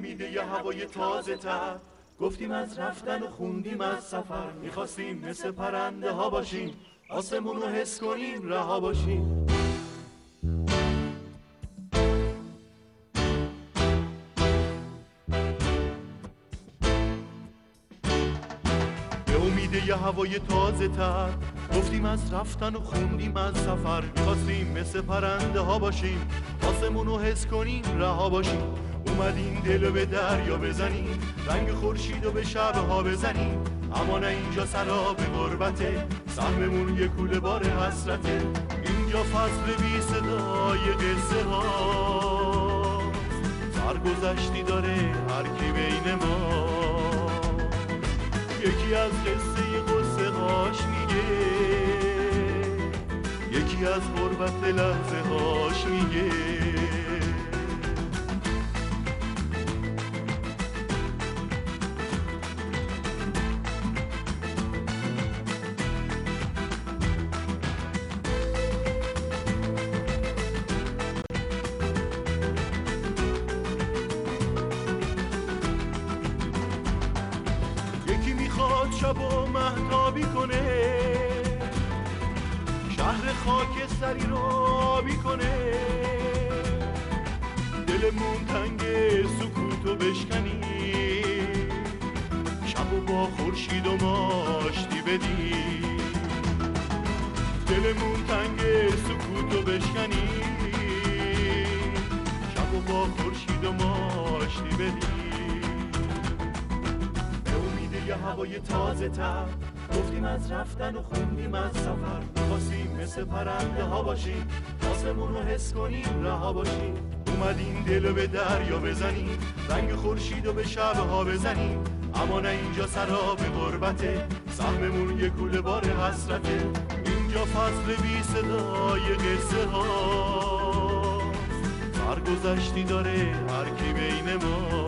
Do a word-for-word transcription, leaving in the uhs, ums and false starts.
امید یه هوای تازه تر گفتیم از رفتن و خوندیم از سفر، میخواستیم مثل پرنده ها باشیم، آسمون رو حس کنیم رها باشیم. به امید یه هوای تازه تر گفتیم از رفتن و خوندیم از سفر، میخواستیم مثل پرنده ها باشیم، آسمون رو حس کنیم رها باشیم. اومدیم دل به دریا بزنیم، رنگ خورشید رو به شبها بزنیم، اما نه اینجا سراب غربته، سهممون یه کوله بار حسرته. اینجا فصل بی صدای قصه ها، سرگذشتی داره هر کی بین ما، یکی از قصه قصه هاش میگه، یکی از غربت لحظه هاش میگه. شب و مهتابی کنه، شهر خاکستری رو آبی کنه، دلمون تنگ سکوتو بشکنی، شب و با خورشید و ماشتی بدی، دلمون تنگ سکوتو بشکنی، شب و با خورشید و ماشتی بدی. یه هوای تازه تر گفتیم از رفتن و خوندیم از سفر، میخواستیم مثل پرنده ها باشیم، آسمون رو حس کنیم رها باشیم. اومدیم دل به دریا بزنیم، رنگ خورشید رو به شبها بزنیم، اما نه اینجا سراب غربته، سهممون یه کوله بار حسرته. اینجا فصل بی صدای قصه ها، سرگذشتی داره هر کی بین ما،